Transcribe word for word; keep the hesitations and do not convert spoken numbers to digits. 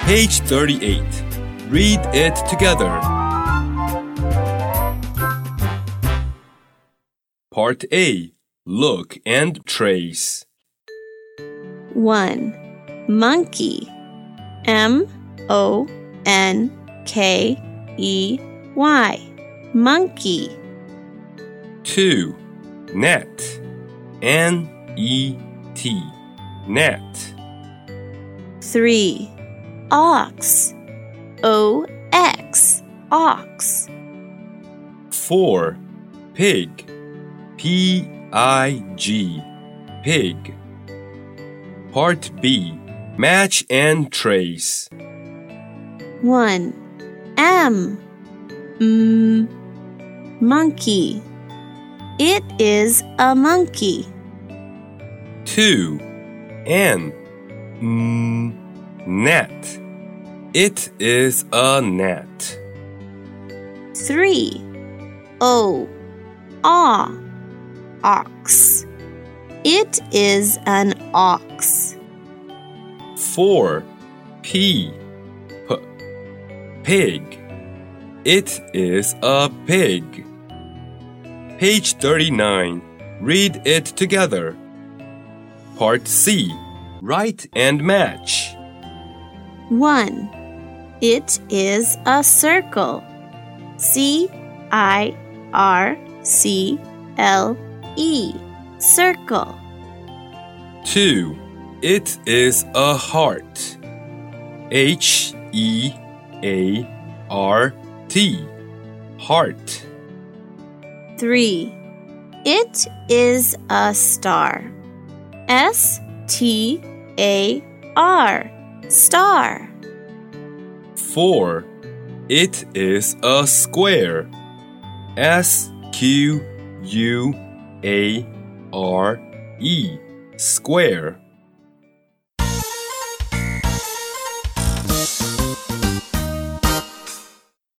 Page thirty-eight. Read it together. Part A. Look and trace. one. Monkey. M O N K E Y. Monkey. two. Net. N E T. Net. three. Ox. O X. Ox. four. Pig. P I G. Pig. Part B. Match and trace. one. M. M. Monkey. It is a monkey. two. N. N. Net. It is a net. three. O. Aw. Ox. It is an ox. four. P. P. Pig. It is a pig. Page thirty-nine. Read it together. Part C. Write and match. one. It is a circle. C I R C L E. Circle. two. It is a heart. H E A R T. Heart. three. It is a star. S T A R. Star. four. It is a square. S Q U A R E. Square.